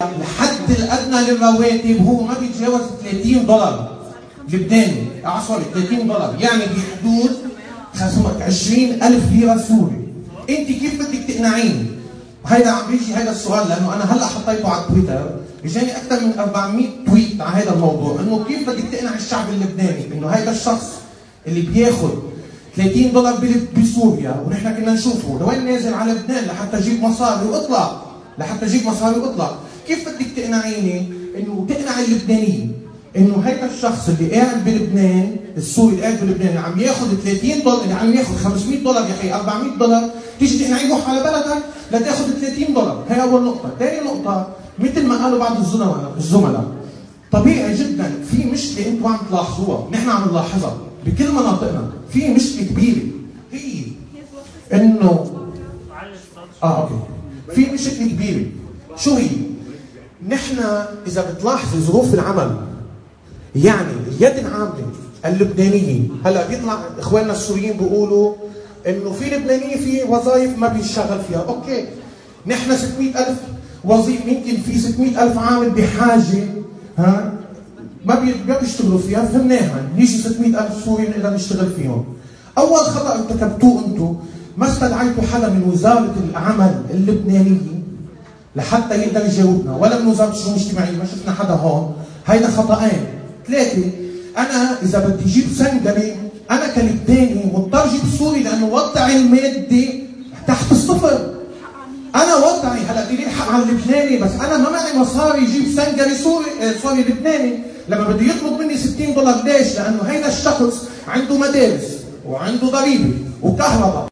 الحد الادنى للرواتب هو ما بيتجاوز $30 لبناني، سوري $30، يعني بحدود 20,000 ليره سوري. انت كيف بدك تقنعيني؟ هيدا عم بيجي هيدا السؤال لانه انا هلا حطيته على تويتر، اجاني اكثر من 400 تويت على هذا الموضوع، انه كيف بدك تقنع الشعب اللبناني انه هيدا الشخص اللي بياخذ $30 بسوريا، ونحن كنا نشوفه لوين نازل على لبنان لحتى يجيب مصاري واطلع، كيف بدك تقنعيني انه تقنع اللبنانيين انه هيدا الشخص اللي قاعد بلبنان، السوري اللي قاعد بلبنان اللي عم ياخذ $30، اللي عم ياخذ $500 يا اخي $400، تيجي تقنعيه روح على بلدك لتاخذ $30. هي اول نقطة. ثاني نقطة، مثل ما قالوا بعض الزملاء طبيعي جدا في مشكلة انتم عم تلاحظوها، نحن عم نلاحظها بكل مناطقنا، في مشكلة كبيرة هي انه اوكي، في مشكلة كبيرة. شو هي؟ نحن اذا بتلاحظوا ظروف العمل، يعني اليد العامة اللبنانية، هلا بيطلع اخواننا السوريين بيقولوا انه في لبنانيين في وظائف ما بيشتغل فيها، اوكي، نحن 600,000 وظيفة، يمكن في 600,000 عامل بحاجة ما بيشتغلوا فيها، فهمناها، نيجي 600,000 سوري نقدر نشتغل فيهم. اول خطأ ارتكبتوه انتم، ما استدعيتوا حدا من وزارة العمل اللبنانية لحتى يقدر يجاوبنا، ولا من وزارة الشؤون الاجتماعية، ما شفنا حدا هون. هيدا خطأين. ثلاثة، أنا إذا بدي أجيب سنجلي، أنا كلبناني مضطر أجيب سوري لأنه وضعي المادي تحت الصفر. أنا وضعي هلا بدي لي حق على اللبناني، بس أنا ما معي مصاري أجيب سنجلي سوري لبناني. لما بده يطلب مني $60، ليش؟ لأنه هيدا الشخص عنده مدارس وعنده ضريبة وكهرباء